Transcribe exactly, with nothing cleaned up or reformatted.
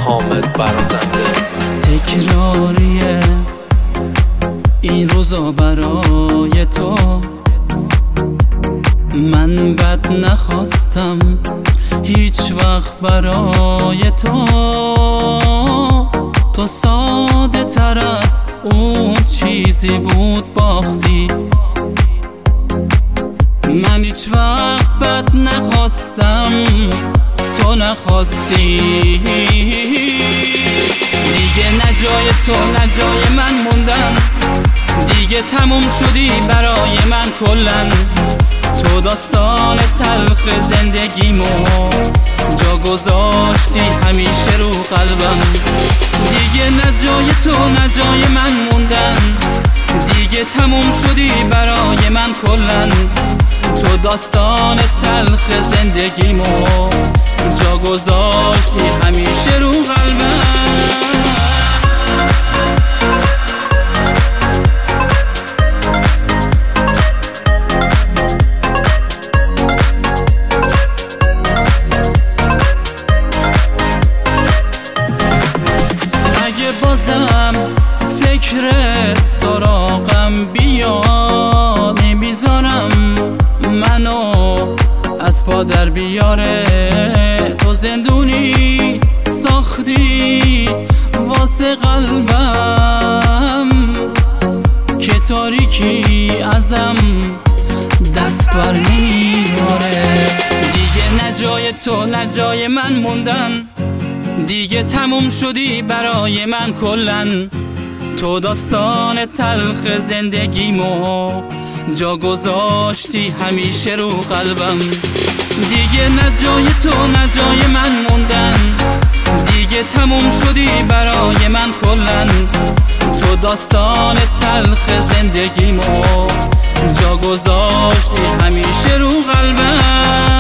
حامد برازنده. تکراریه این روزا برای تو، من بد نخواستم هیچ وقت برای تو. تو ساده تر از اون چیزی بود باختی، من هیچ وقت بد نخواستم تو نخواستی. دیگه نجای تو نجای من موندن، دیگه تموم شدی برای من کلن. تو داستان تلخ زندگیمو جا گذاشتی همیشه رو قلبم. دیگه نجای تو نجای من موندن، دیگه تموم شدی برای من کلن. تو داستان تلخ زندگیمو جا گذاشتی همیشه رو قلبم. اگه بازم فکرت سراغم بیاد، نمیذارم منو از پا در بیاره. تو زندونی ساختی واسه قلبم که تاریکی ازم دست بر نمیاره. دیگه نجای تو نجای من موندن، دیگه تموم شدی برای من کلن. تو داستان تلخ زندگیمو جا گذاشتی همیشه رو قلبم. دیگه نجای تو نجای من موندن، دیگه تموم شدی برای من کلن. تو داستان تلخ زندگیمو جا گذاشتی همیشه رو قلبم.